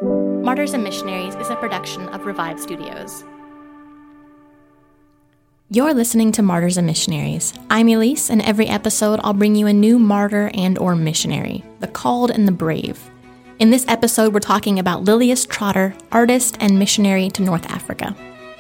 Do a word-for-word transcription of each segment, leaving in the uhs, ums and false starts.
Martyrs and Missionaries is a production of Revive Studios. You're listening to Martyrs and Missionaries. I'm Elise, and every episode I'll bring you a new martyr and or missionary, the called and the brave. In this episode, we're talking about Lilias Trotter, artist and missionary to North Africa.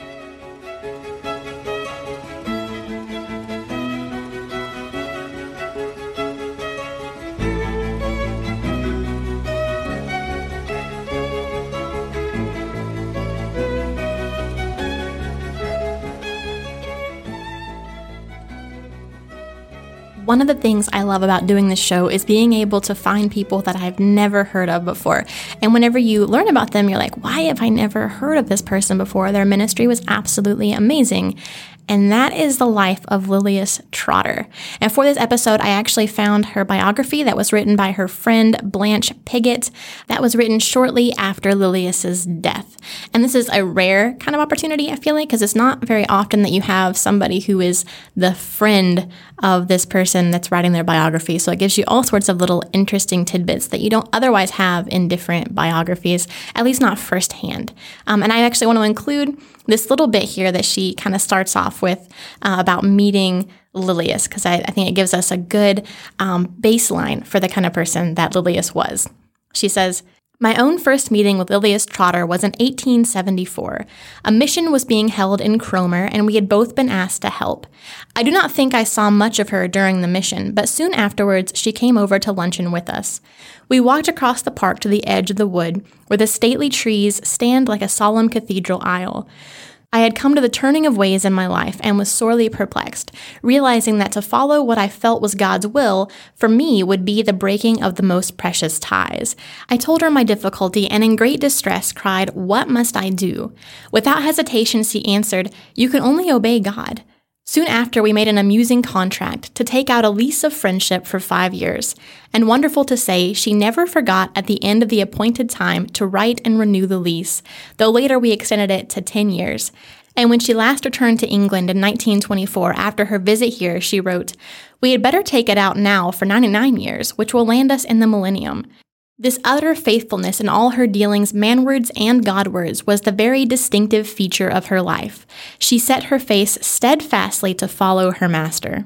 One of the things I love about doing this show is being able to find people that I've never heard of before. And whenever you learn about them, you're like, why have I never heard of this person before? Their ministry was absolutely amazing. And that is the life of Lilias Trotter. And for this episode, I actually found her biography that was written by her friend Blanche Piggott. That was written shortly after Lilias's death. And this is a rare kind of opportunity, I feel like, because it's not very often that you have somebody who is the friend of this person that's writing their biography. So it gives you all sorts of little interesting tidbits that you don't otherwise have in different biographies, at least not firsthand. Um, and I actually want to include this little bit here that she kind of starts off with uh, about meeting Lilias, because I, I think it gives us a good um, baseline for the kind of person that Lilias was. She says, "My own first meeting with Lilias Trotter was in eighteen seventy-four. A mission was being held in Cromer, and we had both been asked to help. I do not think I saw much of her during the mission, but soon afterwards she came over to luncheon with us. We walked across the park to the edge of the wood, where the stately trees stand like a solemn cathedral aisle. I had come to the turning of ways in my life and was sorely perplexed, realizing that to follow what I felt was God's will for me would be the breaking of the most precious ties. I told her my difficulty and in great distress cried, 'What must I do?' Without hesitation she answered, 'You can only obey God.' Soon after, we made an amusing contract to take out a lease of friendship for five years, and wonderful to say, she never forgot at the end of the appointed time to write and renew the lease, though later we extended it to ten years. And when she last returned to England in nineteen twenty-four, after her visit here, she wrote, 'We had better take it out now for ninety-nine years, which will land us in the millennium.' This utter faithfulness in all her dealings, manwards and Godwards, was the very distinctive feature of her life. She set her face steadfastly to follow her master."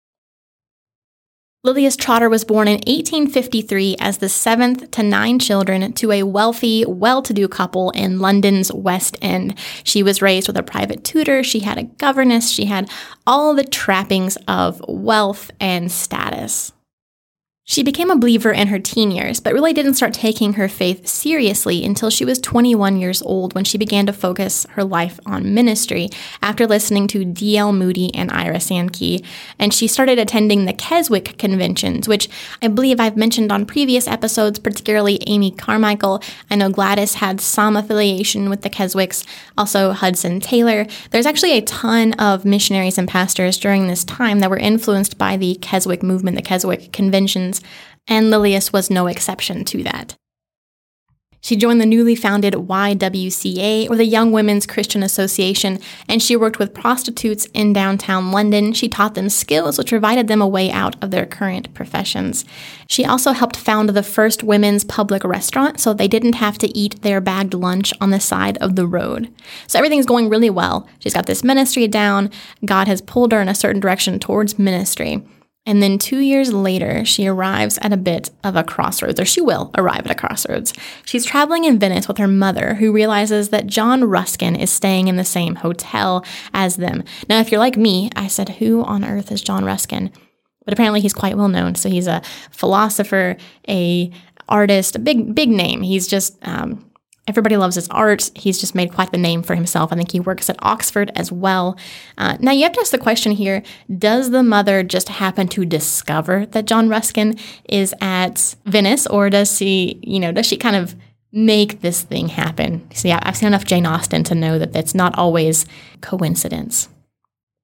Lilias Trotter was born in eighteen fifty-three as the seventh to nine children to a wealthy, well-to-do couple in London's West End. She was raised with a private tutor, she had a governess, she had all the trappings of wealth and status. She became a believer in her teen years, but really didn't start taking her faith seriously until she was twenty-one years old, when she began to focus her life on ministry after listening to D L Moody and Ira Sankey. And she started attending the Keswick conventions, which I believe I've mentioned on previous episodes, particularly Amy Carmichael. I know Gladys had some affiliation with the Keswicks, also Hudson Taylor. There's actually a ton of missionaries and pastors during this time that were influenced by the Keswick movement, the Keswick conventions, and Lilias was no exception to that. She joined the newly founded Y W C A, or the Young Women's Christian Association, and she worked with prostitutes in downtown London. She taught them skills which provided them a way out of their current professions. She also helped found the first women's public restaurant, so they didn't have to eat their bagged lunch on the side of the road. So everything's going really well. She's got this ministry down. God has pulled her in a certain direction towards ministry. And then two years later, she arrives at a bit of a crossroads, or she will arrive at a crossroads. She's traveling in Venice with her mother, who realizes that John Ruskin is staying in the same hotel as them. Now, if you're like me, I said, who on earth is John Ruskin? But apparently he's quite well known. So he's a philosopher, a artist, a big, big name. He's just... Um, Everybody loves his art. He's just made quite the name for himself. I think he works at Oxford as well. Uh, now, you have to ask the question here, does the mother just happen to discover that John Ruskin is at Venice, or does she, you know, does she kind of make this thing happen? See, I've seen enough Jane Austen to know that that's not always coincidence.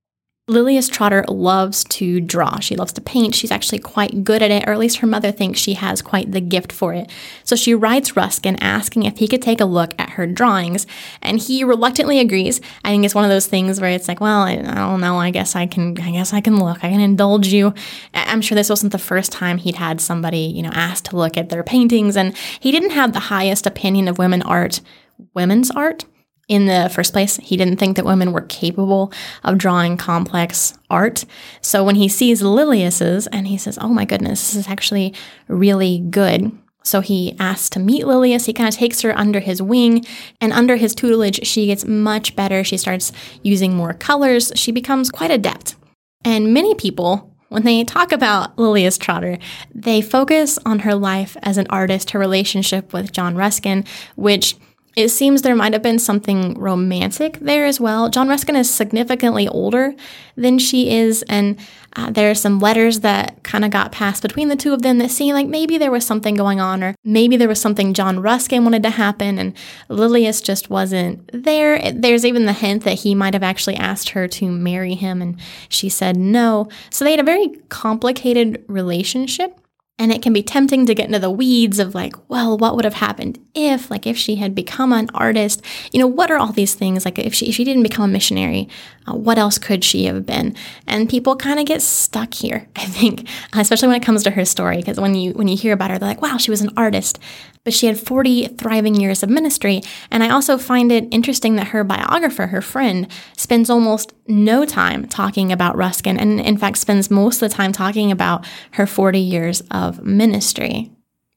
Lilias Trotter loves to draw. She loves to paint. She's actually quite good at it, or at least her mother thinks she has quite the gift for it. So she writes Ruskin asking if he could take a look at her drawings, and he reluctantly agrees. I think it's one of those things where it's like, well, I, I don't know, I guess I can I guess I can look. I can indulge you. I'm sure this wasn't the first time he'd had somebody, you know, asked to look at their paintings, and he didn't have the highest opinion of women art, women's art. In the first place, he didn't think that women were capable of drawing complex art. So when he sees Lilias's and he says, oh my goodness, this is actually really good. So he asks to meet Lilias. He kind of takes her under his wing, and under his tutelage, she gets much better. She starts using more colors. She becomes quite adept. And many people, when they talk about Lilias Trotter, they focus on her life as an artist, her relationship with John Ruskin, which it seems there might have been something romantic there as well. John Ruskin is significantly older than she is, and uh, there are some letters that kind of got passed between the two of them that seem like maybe there was something going on, or maybe there was something John Ruskin wanted to happen, and Lilias just wasn't there. There's even the hint that he might have actually asked her to marry him, and she said no. So they had a very complicated relationship. And it can be tempting to get into the weeds of like, well, what would have happened if, like, if she had become an artist? You know, what are all these things? Like, if she if she didn't become a missionary, uh, what else could she have been? And people kind of get stuck here, I think, especially when it comes to her story, because when you when you hear about her, they're like, wow, she was an artist, but she had forty thriving years of ministry. And I also find it interesting that her biographer, her friend, spends almost no time talking about Ruskin, and in fact spends most of the time talking about her forty years of ministry.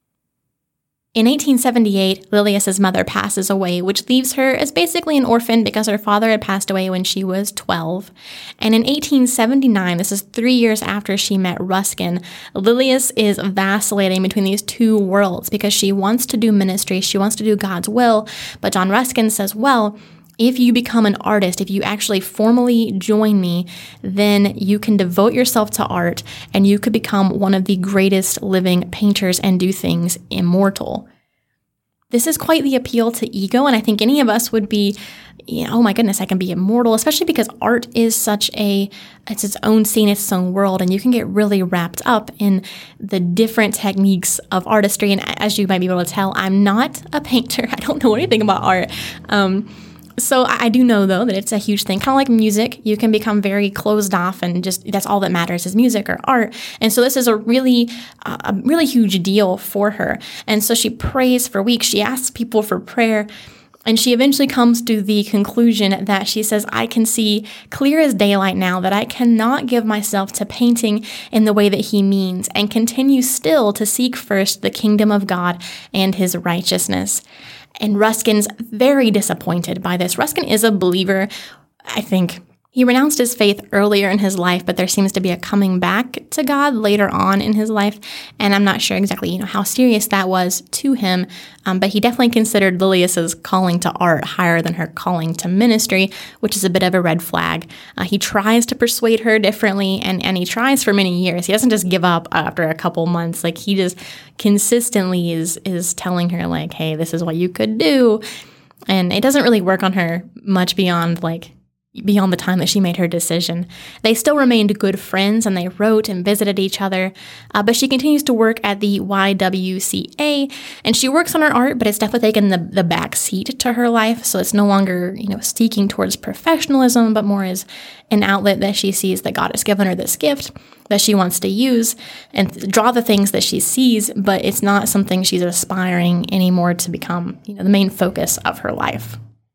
In eighteen seventy-eight, Lilias's mother passes away, which leaves her as basically an orphan because her father had passed away when she was twelve. And in eighteen seventy-nine, this is three years after she met Ruskin, Lilias is vacillating between these two worlds because she wants to do ministry, she wants to do God's will, but John Ruskin says, well, if you become an artist, if you actually formally join me, then you can devote yourself to art and you could become one of the greatest living painters and do things immortal. This is quite the appeal to ego, and I think any of us would be, you know, oh my goodness, I can be immortal, especially because art is such a, it's its own scene, it's its own world, and you can get really wrapped up in the different techniques of artistry. And as you might be able to tell, I'm not a painter. I don't know anything about art. Um, So I do know, though, that it's a huge thing. Kind of like music, you can become very closed off and just that's all that matters is music or art. And so this is a really, uh, a really huge deal for her. And so she prays for weeks. She asks people for prayer. And she eventually comes to the conclusion that she says, I can see clear as daylight now that I cannot give myself to painting in the way that he means and continue still to seek first the kingdom of God and his righteousness. And Ruskin's very disappointed by this. Ruskin is a believer, I think. He renounced his faith earlier in his life, but there seems to be a coming back to God later on in his life. And I'm not sure exactly, you know, how serious that was to him. Um, but he definitely considered Lilias's calling to art higher than her calling to ministry, which is a bit of a red flag. Uh, he tries to persuade her differently, and, and he tries for many years. He doesn't just give up after a couple months. Like, he just consistently is is telling her, like, hey, this is what you could do. And it doesn't really work on her much beyond, like, beyond the time that she made her decision. They still remained good friends, and they wrote and visited each other, uh, but she continues to work at the Y W C A, and she works on her art, but it's definitely taken the, the back seat to her life, so it's no longer, you know, seeking towards professionalism, but more as an outlet that she sees that God has given her this gift that she wants to use and draw the things that she sees, but it's not something she's aspiring anymore to become, you know, the main focus of her life.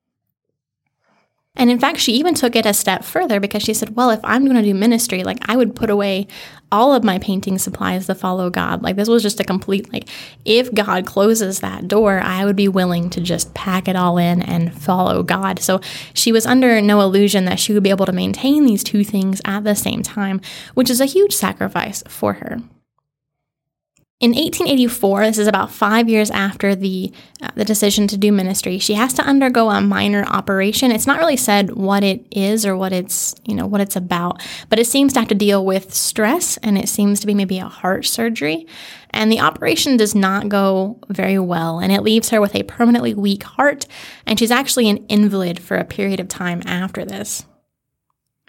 And in fact, she even took it a step further because she said, well, if I'm going to do ministry, like, I would put away all of my painting supplies to follow God. Like, this was just a complete, like, if God closes that door, I would be willing to just pack it all in and follow God. So she was under no illusion that she would be able to maintain these two things at the same time, which is a huge sacrifice for her. In eighteen eighty-four, this is about five years after the uh, the decision to do ministry, she has to undergo a minor operation. It's not really said what it is or what it's, you know, what it's about, but it seems to have to deal with stress, and it seems to be maybe a heart surgery. And the operation does not go very well, and it leaves her with a permanently weak heart, and she's actually an invalid for a period of time after this.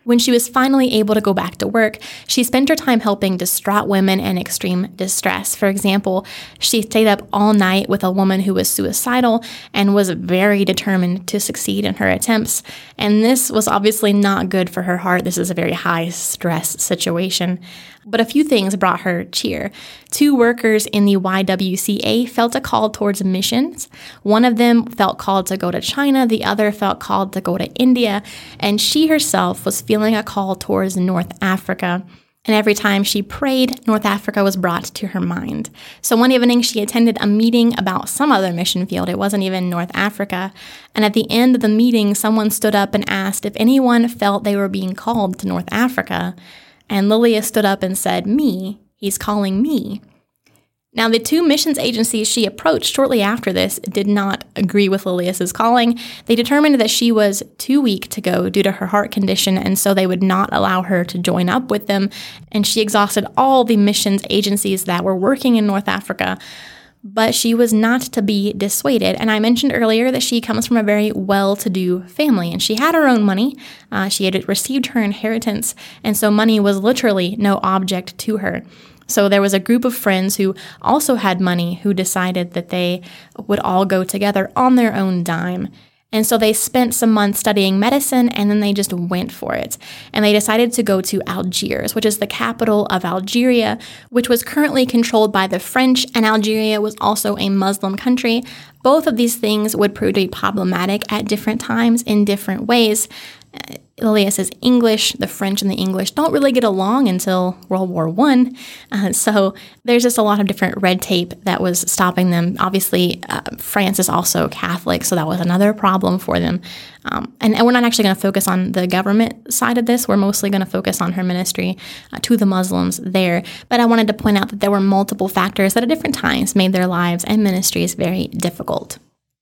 When she was finally able to go back to work, she spent her time helping distraught women in extreme distress. For example, she stayed up all night with a woman who was suicidal and was very determined to succeed in her attempts. And this was obviously not good for her heart. This is a very high stress situation. But a few things brought her cheer. Two workers in the Y W C A felt a call towards missions. One of them felt called to go to China. The other felt called to go to India. And she herself was feeling a call towards North Africa. And every time she prayed, North Africa was brought to her mind. So one evening, she attended a meeting about some other mission field. It wasn't even North Africa. And at the end of the meeting, someone stood up and asked if anyone felt they were being called to North Africa. And Lilia stood up and said, "Me, he's calling me." Now, the two missions agencies she approached shortly after this did not agree with Lilias's calling. They determined that she was too weak to go due to her heart condition, and so they would not allow her to join up with them. And she exhausted all the missions agencies that were working in North Africa. But she was not to be dissuaded. And I mentioned earlier that she comes from a very well-to-do family, and she had her own money. Uh, she had received her inheritance, and so money was literally no object to her. So there was a group of friends who also had money who decided that they would all go together on their own dime. And so they spent some months studying medicine, and then they just went for it. And they decided to go to Algiers, which is the capital of Algeria, which was currently controlled by the French, and Algeria was also a Muslim country. Both of these things would prove to be problematic at different times in different ways. Uh, Lilia says English, the French and the English don't really get along until World War One. Uh, so there's just a lot of different red tape that was stopping them. Obviously, uh, France is also Catholic, so that was another problem for them. Um, and, and we're not actually going to focus on the government side of this. We're mostly going to focus on her ministry uh, to the Muslims there. But I wanted to point out that there were multiple factors that at different times made their lives and ministries very difficult.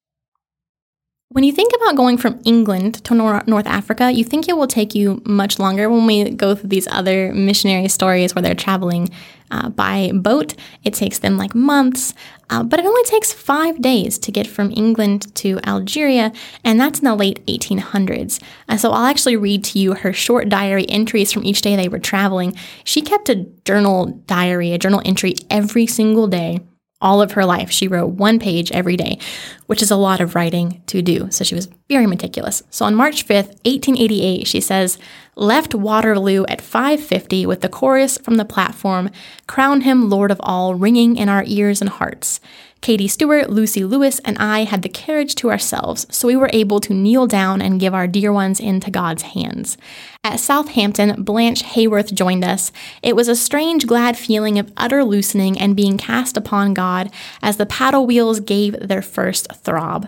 When you think about going from England to Nor- North Africa, you think it will take you much longer. When we go through these other missionary stories where they're traveling uh, by boat, it takes them like months, uh, but it only takes five days to get from England to Algeria, and that's in the late eighteen hundreds. Uh, so I'll actually read to you her short diary entries from each day they were traveling. She kept a journal diary, a journal entry every single day. All of her life, she wrote one page every day, which is a lot of writing to do. So she was very meticulous. So on March fifth, eighteen eighty-eight, she says, "Left Waterloo at five fifty with the chorus from the platform, 'Crown him Lord of all,' ringing in our ears and hearts. Katie Stewart, Lucy Lewis, and I had the carriage to ourselves, so we were able to kneel down and give our dear ones into God's hands. At Southampton, Blanche Hayworth joined us. It was a strange, glad feeling of utter loosening and being cast upon God as the paddle wheels gave their first throb.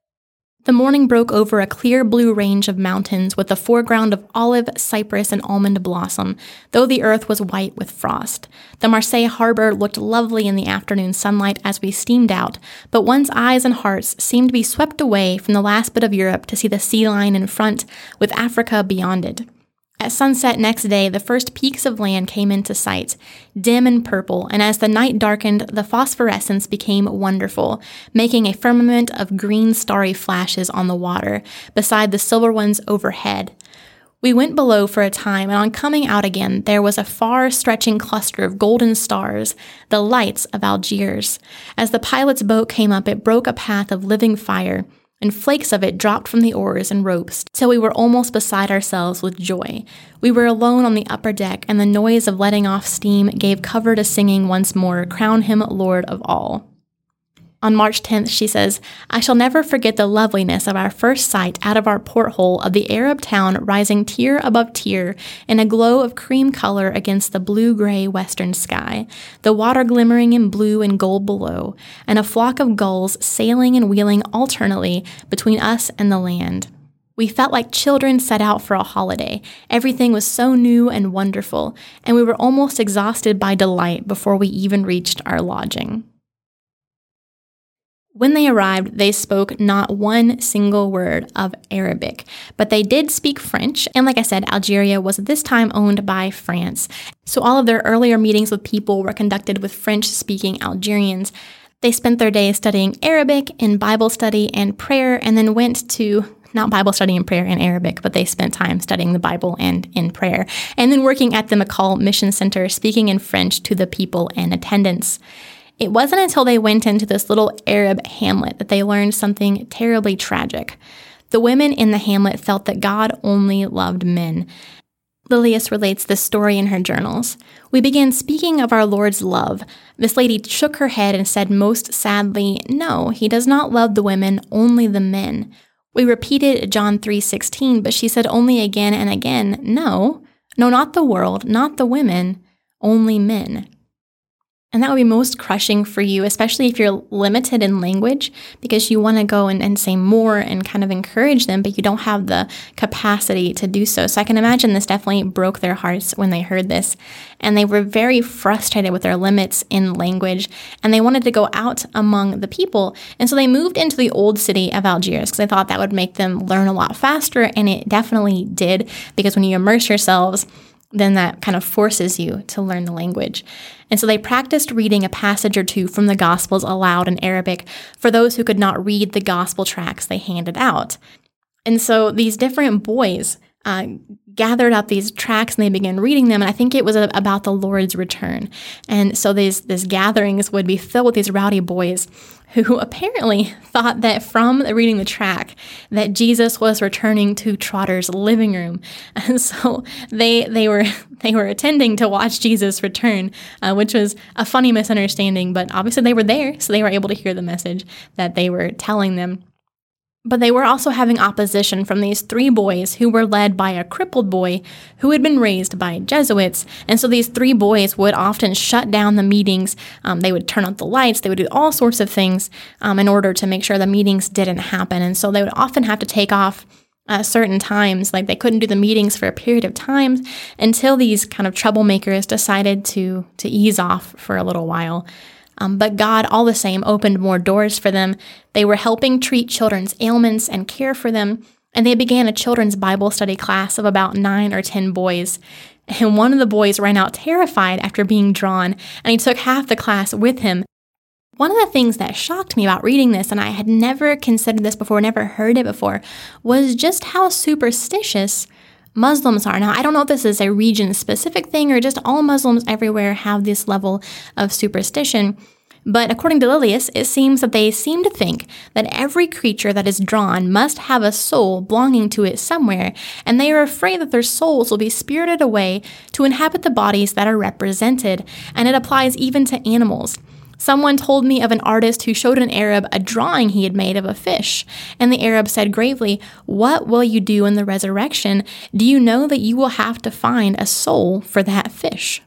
The morning broke over a clear blue range of mountains with a foreground of olive, cypress, and almond blossom, though the earth was white with frost. The Marseille harbor looked lovely in the afternoon sunlight as we steamed out, but one's eyes and hearts seemed to be swept away from the last bit of Europe to see the sea line in front, with Africa beyond it. At sunset next day, the first peaks of land came into sight, dim and purple, and as the night darkened, the phosphorescence became wonderful, making a firmament of green starry flashes on the water, beside the silver ones overhead. We went below for a time, and on coming out again, there was a far-stretching cluster of golden stars, the lights of Algiers. As the pilot's boat came up, it broke a path of living fire, and flakes of it dropped from the oars and ropes, till we were almost beside ourselves with joy. We were alone on the upper deck, and the noise of letting off steam gave cover to singing once more, 'Crown him Lord of all.'" On March tenth, she says, "I shall never forget the loveliness of our first sight out of our porthole of the Arab town rising tier above tier in a glow of cream color against the blue-gray western sky, the water glimmering in blue and gold below, and a flock of gulls sailing and wheeling alternately between us and the land. We felt like children set out for a holiday. Everything was so new and wonderful, and we were almost exhausted by delight before we even reached our lodging." When they arrived, they spoke not one single word of Arabic, but they did speak French. And like I said, Algeria was at this time owned by France. So all of their earlier meetings with people were conducted with French-speaking Algerians. They spent their days studying Arabic in Bible study and prayer, and then went to not Bible study and prayer in Arabic, but they spent time studying the Bible and in prayer, and then working at the McCall Mission Center, speaking in French to the people in attendance. It wasn't until they went into this little Arab hamlet that they learned something terribly tragic. The women in the hamlet felt that God only loved men. Lilias relates this story in her journals. We began speaking of our Lord's love. This lady shook her head and said most sadly, "No, he does not love the women, only the men." We repeated John three sixteen, but she said only again and again, "No, no, not the world, not the women, only men." And that would be most crushing for you, especially if you're limited in language, because you want to go and, and say more and kind of encourage them, but you don't have the capacity to do so. So I can imagine this definitely broke their hearts when they heard this. And they were very frustrated with their limits in language, and they wanted to go out among the people. And so they moved into the old city of Algiers because they thought that would make them learn a lot faster, and it definitely did, because when you immerse yourselves, then that kind of forces you to learn the language. And so they practiced reading a passage or two from the Gospels aloud in Arabic for those who could not read the Gospel tracts they handed out. And so these different boys uh, gathered up these tracts and they began reading them, and I think it was a, about the Lord's return. And so these, these gatherings would be filled with these rowdy boys who apparently thought that from reading the tract that Jesus was returning to Trotter's living room. And so they they were they were attending to watch Jesus return, uh, which was a funny misunderstanding, but obviously they were there, so they were able to hear the message that they were telling them. But they were also having opposition from these three boys who were led by a crippled boy who had been raised by Jesuits. And so these three boys would often shut down the meetings. Um, they would turn out the lights. They would do all sorts of things um, in order to make sure the meetings didn't happen. And so they would often have to take off uh, certain times. Like they couldn't do the meetings for a period of time until these kind of troublemakers decided to, to ease off for a little while. Um, but God, all the same, opened more doors for them. They were helping treat children's ailments and care for them, and they began a children's Bible study class of about nine or ten boys. And one of the boys ran out terrified after being drawn, and he took half the class with him. One of the things that shocked me about reading this, and I had never considered this before, never heard it before, was just how superstitious Muslims are. Now, I don't know if this is a region-specific thing or just all Muslims everywhere have this level of superstition, but according to Lilias, it seems that they seem to think that every creature that is drawn must have a soul belonging to it somewhere, and they are afraid that their souls will be spirited away to inhabit the bodies that are represented, and it applies even to animals. Someone told me of an artist who showed an Arab a drawing he had made of a fish, and the Arab said gravely, "What will you do in the resurrection? Do you know that you will have to find a soul for that fish?"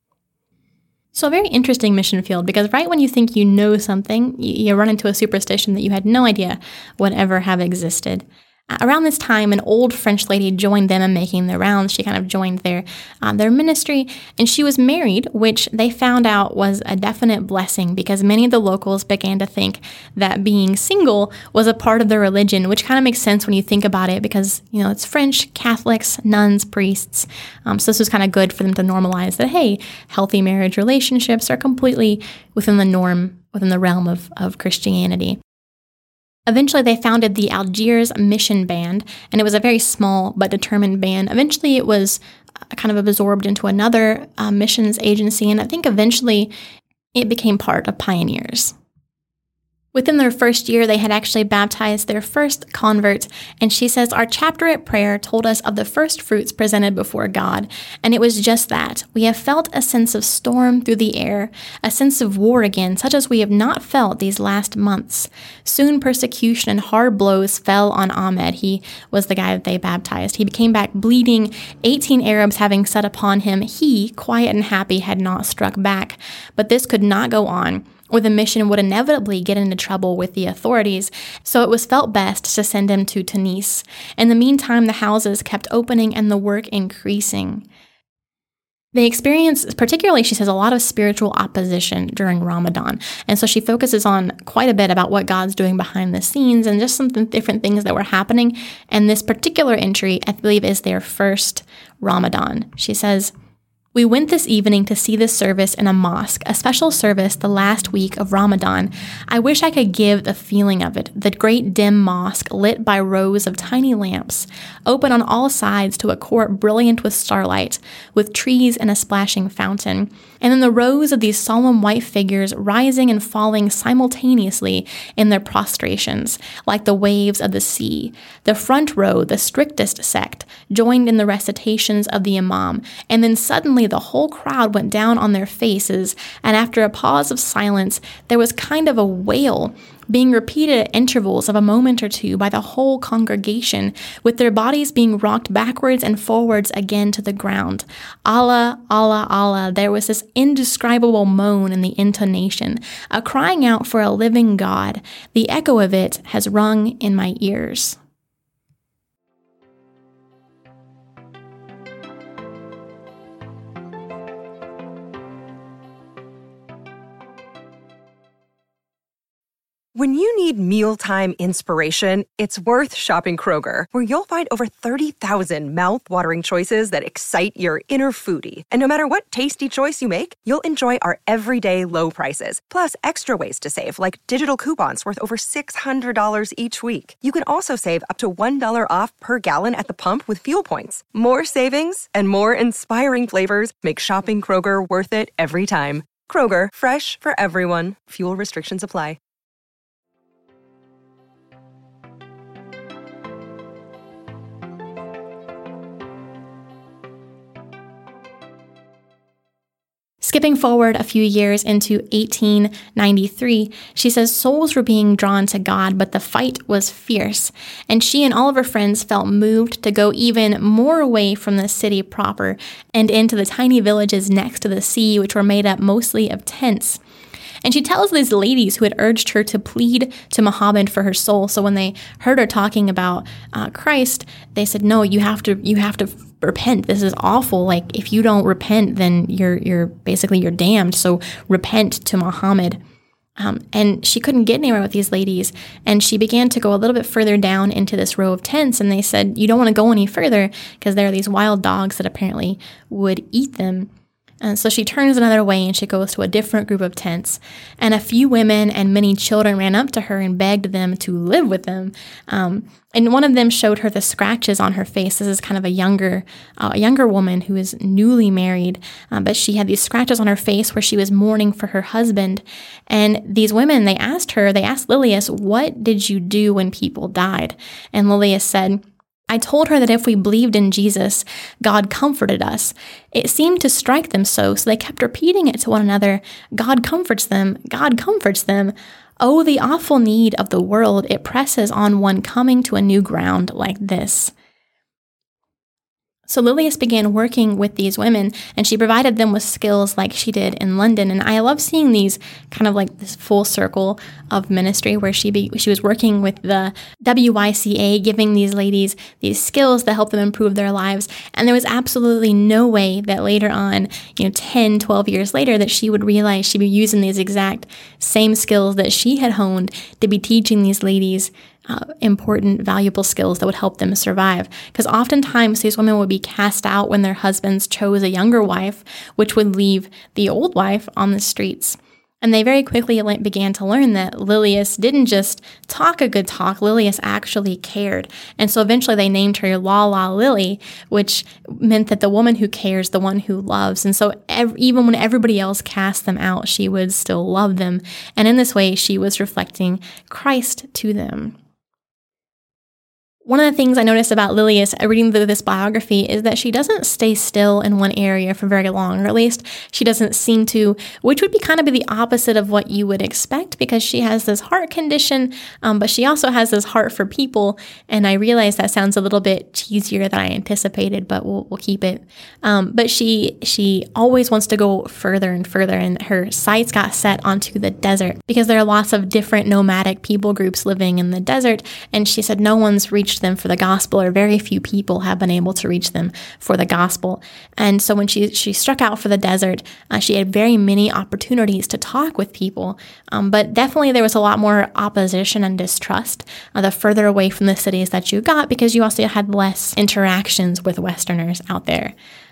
So a very interesting mission field, because right when you think you know something, you, you run into a superstition that you had no idea would ever have existed. Around this time, an old French lady joined them in making the rounds. She kind of joined their um, their ministry, and she was married, which they found out was a definite blessing because many of the locals began to think that being single was a part of their religion, which kind of makes sense when you think about it because, you know, it's French, Catholics, nuns, priests. Um, so this was kind of good for them to normalize that, hey, healthy marriage relationships are completely within the norm, within the realm of, of Christianity. Eventually, they founded the Algiers Mission Band, and it was a very small but determined band. Eventually, it was kind of absorbed into another uh, missions agency, and I think eventually it became part of Pioneers. Within their first year, they had actually baptized their first convert, and she says, "Our chapterette prayer told us of the first fruits presented before God, and it was just that. We have felt a sense of storm through the air, a sense of war again, such as we have not felt these last months. Soon persecution and hard blows fell on Ahmed." He was the guy that they baptized. He came back bleeding, eighteen Arabs having set upon him. He, quiet and happy, had not struck back. But this could not go on, or the mission would inevitably get into trouble with the authorities, so it was felt best to send him to Tunis. In the meantime, the houses kept opening and the work increasing. They experienced, particularly, she says, a lot of spiritual opposition during Ramadan. And so she focuses on quite a bit about what God's doing behind the scenes and just some different things that were happening. And this particular entry, I believe, is their first Ramadan. She says, We went this evening to see this service in a mosque, a special service the last week of Ramadan. I wish I could give the feeling of it, the great dim mosque lit by rows of tiny lamps, open on all sides to a court brilliant with starlight, with trees and a splashing fountain, and then the rows of these solemn white figures rising and falling simultaneously in their prostrations, like the waves of the sea. The front row, the strictest sect, joined in the recitations of the imam, and then suddenly the whole crowd went down on their faces, and after a pause of silence, there was kind of a wail being repeated at intervals of a moment or two by the whole congregation, with their bodies being rocked backwards and forwards again to the ground. Allah, Allah, Allah. There was this indescribable moan in the intonation, a crying out for a living God. The echo of it has rung in my ears. When you need mealtime inspiration, it's worth shopping Kroger, where you'll find over thirty thousand mouth-watering choices that excite your inner foodie. And no matter what tasty choice you make, you'll enjoy our everyday low prices, plus extra ways to save, like digital coupons worth over six hundred dollars each week. You can also save up to one dollar off per gallon at the pump with fuel points. More savings and more inspiring flavors make shopping Kroger worth it every time. Kroger, fresh for everyone. Fuel restrictions apply. Skipping forward a few years into eighteen ninety-three, she says souls were being drawn to God, but the fight was fierce, and she and all of her friends felt moved to go even more away from the city proper and into the tiny villages next to the sea, which were made up mostly of tents. And she tells these ladies who had urged her to plead to Muhammad for her soul. So when they heard her talking about uh, Christ, they said, "No, you have to, you have to repent. This is awful. Like, if you don't repent, then you're, you're basically you're damned. So repent to Muhammad." Um, and she couldn't get anywhere with these ladies. And she began to go a little bit further down into this row of tents. And they said, "You don't want to go any further because there are these wild dogs that apparently would eat them." And so she turns another way and she goes to a different group of tents. And a few women and many children ran up to her and begged them to live with them. Um, and one of them showed her the scratches on her face. This is kind of a younger, uh, a younger woman who is newly married, uh, but she had these scratches on her face where she was mourning for her husband. And these women, they asked her, they asked Lilias, "What did you do when people died?" And Lilias said, "I told her that if we believed in Jesus, God comforted us." It seemed to strike them so, so they kept repeating it to one another. "God comforts them. God comforts them. Oh, the awful need of the world. It presses on one coming to a new ground like this." So Lilias began working with these women, and she provided them with skills like she did in London. And I love seeing these kind of like this full circle of ministry where she be, she was working with the W Y C A, giving these ladies these skills that help them improve their lives. And there was absolutely no way that later on, you know, ten, twelve years later, that she would realize she'd be using these exact same skills that she had honed to be teaching these ladies Uh, important, valuable skills that would help them survive. Because oftentimes these women would be cast out when their husbands chose a younger wife, which would leave the old wife on the streets. And they very quickly began to learn that Lilias didn't just talk a good talk, Lilias actually cared. And so eventually they named her La La Lily, which meant that the woman who cares, the one who loves. And so ev- even when everybody else cast them out, she would still love them. And in this way, she was reflecting Christ to them. One of the things I noticed about Lilias reading through this biography is that she doesn't stay still in one area for very long, or at least she doesn't seem to, which would be kind of be the opposite of what you would expect, because she has this heart condition, um, but she also has this heart for people. And I realize that sounds a little bit cheesier than I anticipated, but we'll, we'll keep it. Um, but she she always wants to go further and further, and her sights got set onto the desert because there are lots of different nomadic people groups living in the desert. And she said no one's reached them for the gospel, or very few people have been able to reach them for the gospel. And so when she she struck out for the desert, uh, she had very many opportunities to talk with people, um, but definitely there was a lot more opposition and distrust uh, the further away from the cities that you got, because you also had less interactions with Westerners out there.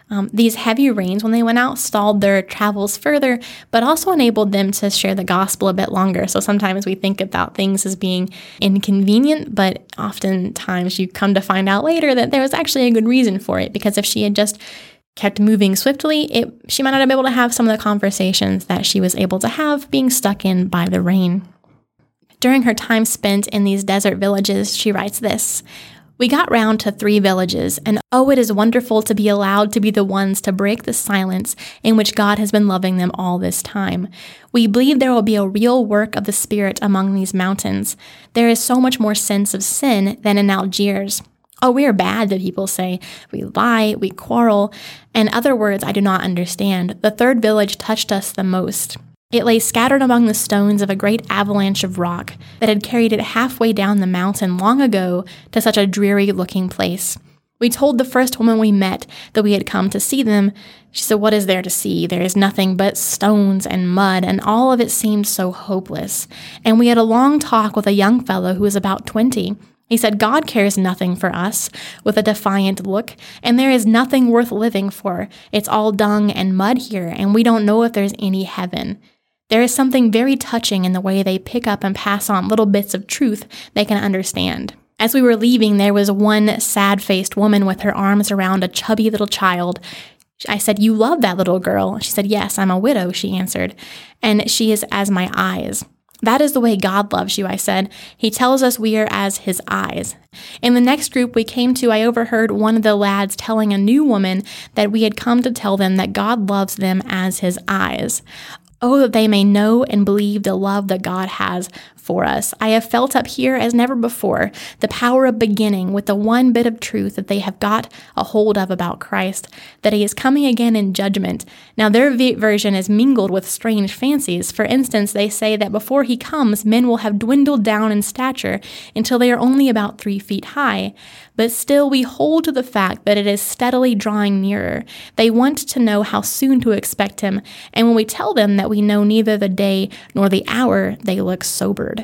Um, these heavy rains, when they went out, stalled their travels further, but also enabled them to share the gospel a bit longer. So sometimes we think about things as being inconvenient, but oftentimes you come to find out later that there was actually a good reason for it, because if she had just kept moving swiftly, it, she might not have been able to have some of the conversations that she was able to have being stuck in by the rain. During her time spent in these desert villages, she writes this: "We got round to three villages, and oh, it is wonderful to be allowed to be the ones to break the silence in which God has been loving them all this time. We believe there will be a real work of the Spirit among these mountains. There is so much more sense of sin than in Algiers. Oh, we are bad, the people say. We lie, we quarrel, and other words I do not understand. The third village touched us the most. It lay scattered among the stones of a great avalanche of rock that had carried it halfway down the mountain long ago to such a dreary-looking place. We told the first woman we met that we had come to see them. She said, 'What is there to see? There is nothing but stones and mud, and all of it seemed so hopeless.' And we had a long talk with a young fellow who was about twenty. He said, 'God cares nothing for us,' with a defiant look, 'and there is nothing worth living for. It's all dung and mud here, and we don't know if there's any heaven.' There is something very touching in the way they pick up and pass on little bits of truth they can understand. As we were leaving, there was one sad-faced woman with her arms around a chubby little child. I said, 'You love that little girl?' She said, 'Yes, I'm a widow,' she answered, 'and she is as my eyes.' 'That is the way God loves you,' I said. 'He tells us we are as his eyes.' In the next group we came to, I overheard one of the lads telling a new woman that we had come to tell them that God loves them as his eyes. Oh, that they may know and believe the love that God has for us. I have felt up here as never before the power of beginning with the one bit of truth that they have got a hold of about Christ, that he is coming again in judgment. Now their v- version is mingled with strange fancies. For instance, they say that before he comes, men will have dwindled down in stature until they are only about three feet high. But still we hold to the fact that it is steadily drawing nearer. They want to know how soon to expect him, and when we tell them that we know neither the day nor the hour, they look sobered.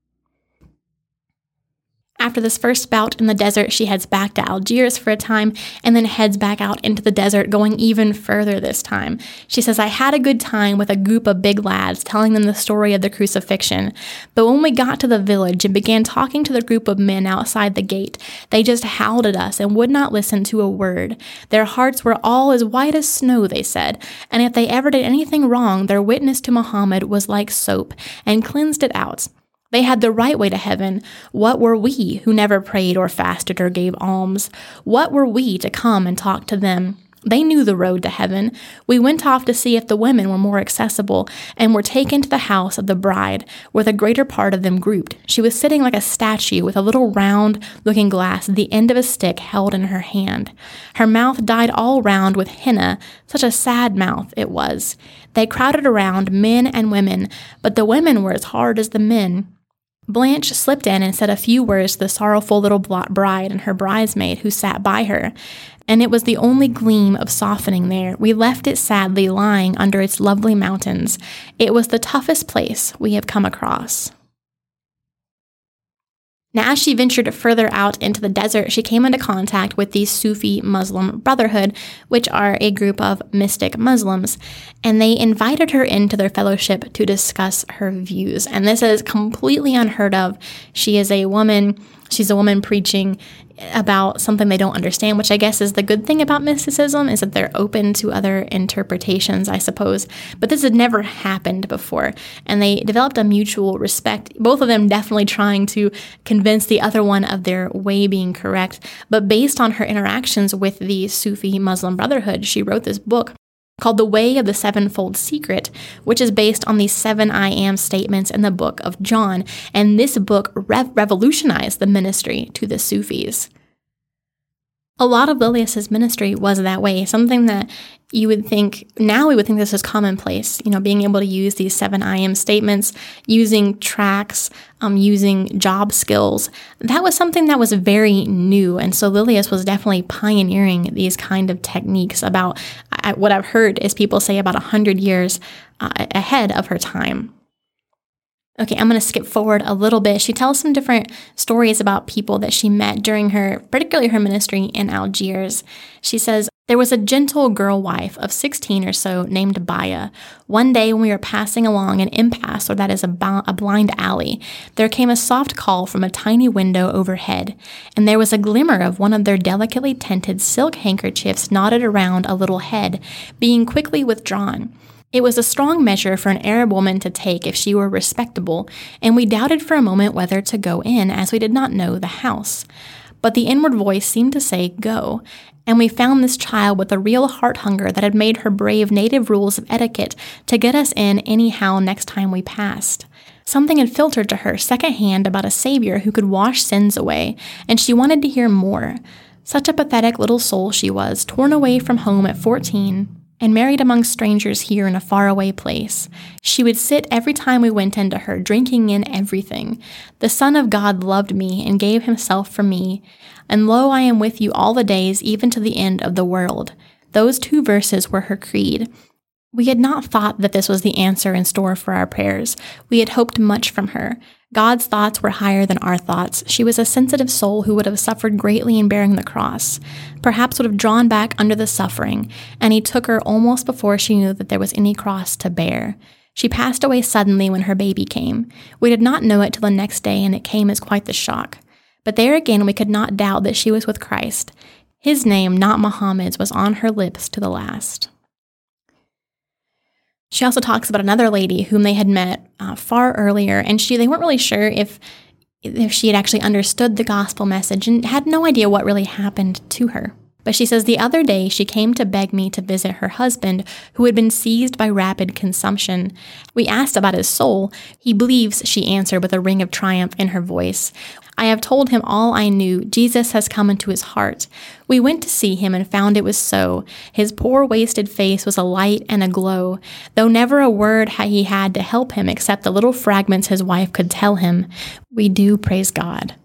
After this first bout in the desert, she heads back to Algiers for a time and then heads back out into the desert, going even further this time. She says, "I had a good time with a group of big lads telling them the story of the crucifixion. But when we got to the village and began talking to the group of men outside the gate, they just howled at us and would not listen to a word. Their hearts were all as white as snow," they said, "and if they ever did anything wrong, their witness to Muhammad was like soap and cleansed it out. They had the right way to heaven. What were we who never prayed or fasted or gave alms? What were we to come and talk to them? They knew the road to heaven. We went off to see if the women were more accessible and were taken to the house of the bride, where the greater part of them grouped. She was sitting like a statue with a little round-looking glass at the end of a stick held in her hand. Her mouth dyed all round with henna. Such a sad mouth it was. They crowded around, men and women, but the women were as hard as the men. Blanche slipped in and said a few words to the sorrowful little bride and her bridesmaid who sat by her, and it was the only gleam of softening there. We left it sadly lying under its lovely mountains. It was the toughest place we have come across." Now, as she ventured further out into the desert, she came into contact with the Sufi Muslim Brotherhood, which are a group of mystic Muslims, and they invited her into their fellowship to discuss her views. And this is completely unheard of. She is a woman. She's a woman preaching about something they don't understand, which I guess is the good thing about mysticism, is that they're open to other interpretations, I suppose. But this had never happened before, and they developed a mutual respect, both of them definitely trying to convince the other one of their way being correct. But based on her interactions with the Sufi Muslim Brotherhood, she wrote this book called The Way of the Sevenfold Secret, which is based on the seven I am statements in the book of John. And this book rev- revolutionized the ministry to the Sufis. A lot of Lilias's ministry was that way, something that you would think, now we would think this is commonplace, you know, being able to use these seven I am statements, using tracks, um, using job skills. That was something that was very new. And so Lilias was definitely pioneering these kind of techniques about, I, what I've heard is people say about one hundred years uh, ahead of her time. Okay, I'm going to skip forward a little bit. She tells some different stories about people that she met during her, particularly her ministry in Algiers. She says, There was a gentle girl wife of sixteen or so named Baya. One day when we were passing along an impasse, or that is a, b- a blind alley, there came a soft call from a tiny window overhead, and there was a glimmer of one of their delicately tinted silk handkerchiefs knotted around a little head, being quickly withdrawn. It was a strong measure for an Arab woman to take if she were respectable, and we doubted for a moment whether to go in, as we did not know the house. But the inward voice seemed to say, "Go," and we found this child with a real heart hunger that had made her brave native rules of etiquette to get us in anyhow next time we passed. Something had filtered to her secondhand about a Savior who could wash sins away, and she wanted to hear more. Such a pathetic little soul she was, torn away from home at fourteen, and married among strangers here in a faraway place. She would sit every time we went into her, drinking in everything. The Son of God loved me and gave himself for me. And lo, I am with you all the days, even to the end of the world. Those two verses were her creed. We had not thought that this was the answer in store for our prayers. We had hoped much from her. God's thoughts were higher than our thoughts. She was a sensitive soul who would have suffered greatly in bearing the cross, perhaps would have drawn back under the suffering, and he took her almost before she knew that there was any cross to bear. She passed away suddenly when her baby came. We did not know it till the next day, and it came as quite the shock. But there again we could not doubt that she was with Christ. His name, not Muhammad's, was on her lips to the last. She also talks about another lady whom they had met uh, far earlier, and she they weren't really sure if if she had actually understood the gospel message and had no idea what really happened to her. But she says, the other day she came to beg me to visit her husband, who had been seized by rapid consumption. We asked about his soul. He believes, she answered with a ring of triumph in her voice. I have told him all I knew. Jesus has come into his heart. We went to see him and found it was so. His poor wasted face was alight and aglow, though never a word had he had to help him except the little fragments his wife could tell him. We do praise God.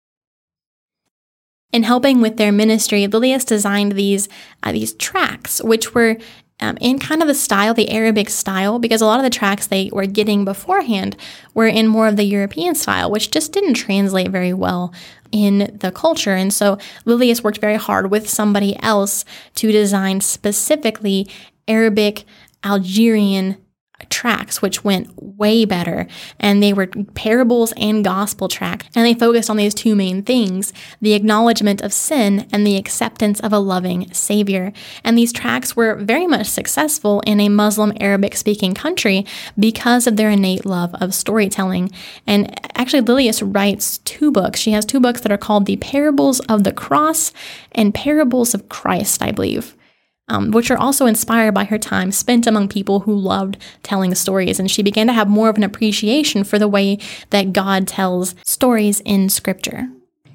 In helping with their ministry, Lilias designed these uh, these tracts, which were um, in kind of the style, the Arabic style, because a lot of the tracts they were getting beforehand were in more of the European style, which just didn't translate very well in the culture. And so Lilias worked very hard with somebody else to design specifically Arabic, Algerian tracts, which went way better, and they were parables and gospel tracts, and they focused on these two main things: the acknowledgement of sin and the acceptance of a loving Savior. And these tracts were very much successful in a Muslim Arabic speaking country because of their innate love of storytelling. And actually Lilias writes two books. She has two books that are called The Parables of the Cross and Parables of Christ, I believe. Um, which are also inspired by her time spent among people who loved telling stories. And she began to have more of an appreciation for the way that God tells stories in Scripture.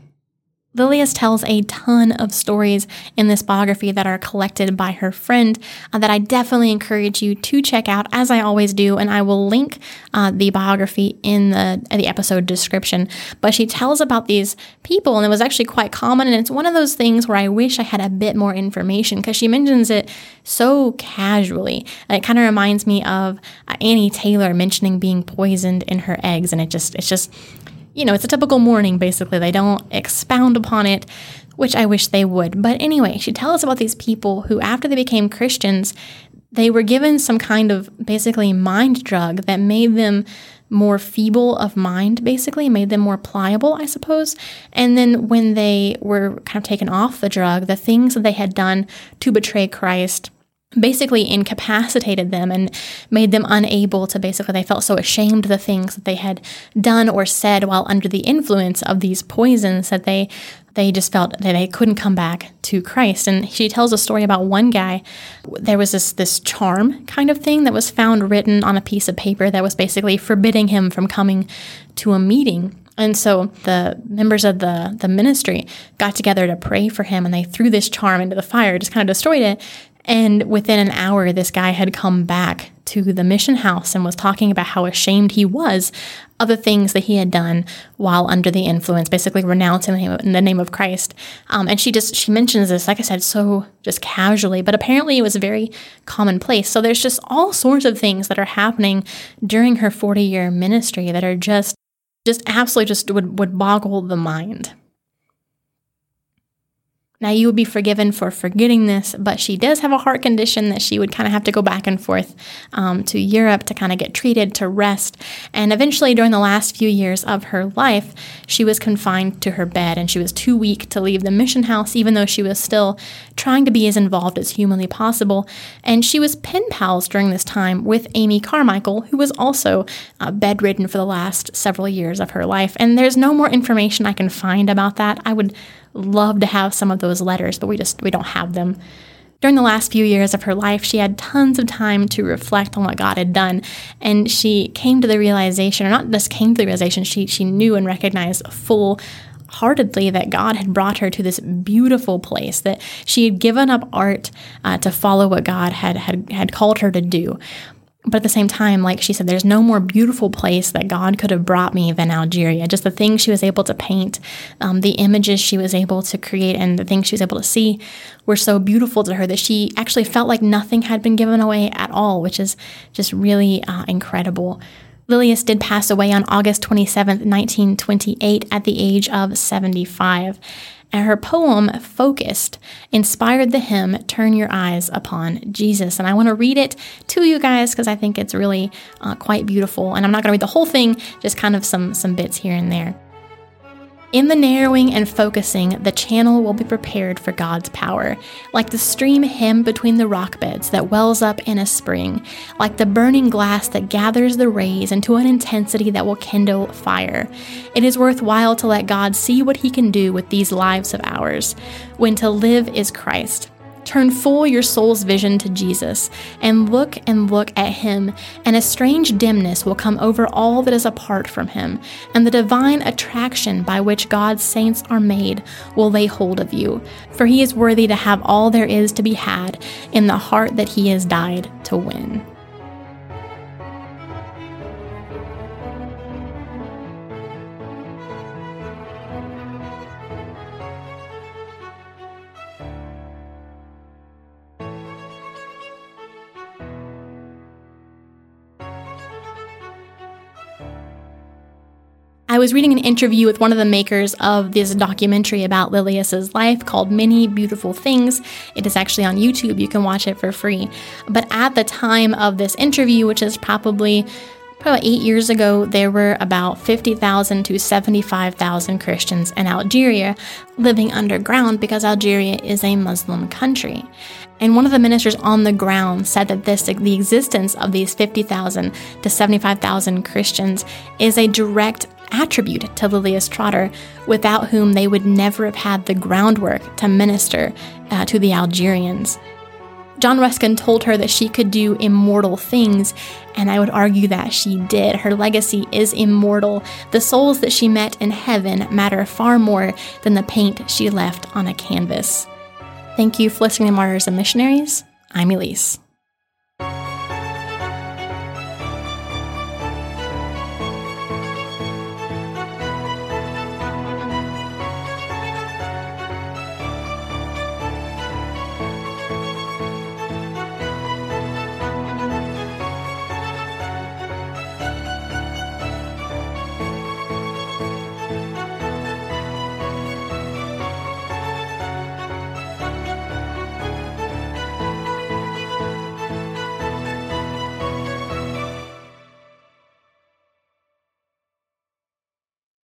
Lilias tells a ton of stories in this biography that are collected by her friend uh, that I definitely encourage you to check out, as I always do, and I will link uh, the biography in the the episode description. But she tells about these people, and it was actually quite common, and it's one of those things where I wish I had a bit more information, because she mentions it so casually. It kind of reminds me of uh, Annie Taylor mentioning being poisoned in her eggs, and it just it's just... You know, it's a typical morning, basically. They don't expound upon it, which I wish they would. But anyway, she tells us about these people who, after they became Christians, they were given some kind of basically mind drug that made them more feeble of mind, basically, made them more pliable, I suppose. And then when they were kind of taken off the drug, the things that they had done to betray Christ basically incapacitated them and made them unable to basically, they felt so ashamed of the things that they had done or said while under the influence of these poisons that they they just felt that they couldn't come back to Christ. And she tells a story about one guy. There was this this charm kind of thing that was found written on a piece of paper that was basically forbidding him from coming to a meeting. And so the members of the, the ministry got together to pray for him, and they threw this charm into the fire, just kind of destroyed it. And within an hour, this guy had come back to the mission house and was talking about how ashamed he was of the things that he had done while under the influence, basically renouncing the name of, in the name of Christ. Um, and she just, she mentions this, like I said, so just casually, but apparently it was very commonplace. So there's just all sorts of things that are happening during her forty-year ministry that are just, just absolutely just would, would boggle the mind. Now, you would be forgiven for forgetting this, but she does have a heart condition that she would kind of have to go back and forth um, to Europe to kind of get treated, to rest. And eventually, during the last few years of her life, she was confined to her bed, and she was too weak to leave the mission house, even though she was still trying to be as involved as humanly possible. And she was pen pals during this time with Amy Carmichael, who was also uh, bedridden for the last several years of her life. And there's no more information I can find about that. I would love to have some of those letters, but we just we don't have them. During the last few years of her life, she had tons of time to reflect on what God had done, and she came to the realization, or not just came to the realization, she she knew and recognized full-heartedly that God had brought her to this beautiful place, that she had given up art uh, to follow what God had, had had called her to do. But at the same time, like she said, there's no more beautiful place that God could have brought me than Algeria. Just the things she was able to paint, um, the images she was able to create, and the things she was able to see were so beautiful to her that she actually felt like nothing had been given away at all, which is just really uh, incredible. Lilias did pass away on August twenty-seventh, nineteen twenty-eight, at the age of seventy-five. And her poem, Focused, inspired the hymn, Turn Your Eyes Upon Jesus. And I want to read it to you guys because I think it's really uh, quite beautiful. And I'm not going to read the whole thing, just kind of some, some bits here and there. In the narrowing and focusing, the channel will be prepared for God's power, like the stream hemmed between the rock beds that wells up in a spring, like the burning glass that gathers the rays into an intensity that will kindle fire. It is worthwhile to let God see what he can do with these lives of ours, when to live is Christ. Turn full your soul's vision to Jesus, and look and look at him, and a strange dimness will come over all that is apart from him, and the divine attraction by which God's saints are made will lay hold of you, for he is worthy to have all there is to be had in the heart that he has died to win. I was reading an interview with one of the makers of this documentary about Lilias's life called Many Beautiful Things. It is actually on YouTube. You can watch it for free. But at the time of this interview, which is probably Probably eight years ago, there were about fifty thousand to seventy-five thousand Christians in Algeria living underground because Algeria is a Muslim country. And one of the ministers on the ground said that this, the existence of these fifty thousand to seventy-five thousand Christians is a direct attribute to Lilias Trotter, without whom they would never have had the groundwork to minister uh, to the Algerians. John Ruskin told her that she could do immortal things, and I would argue that she did. Her legacy is immortal. The souls that she met in heaven matter far more than the paint she left on a canvas. Thank you for listening to Martyrs and Missionaries. I'm Elise.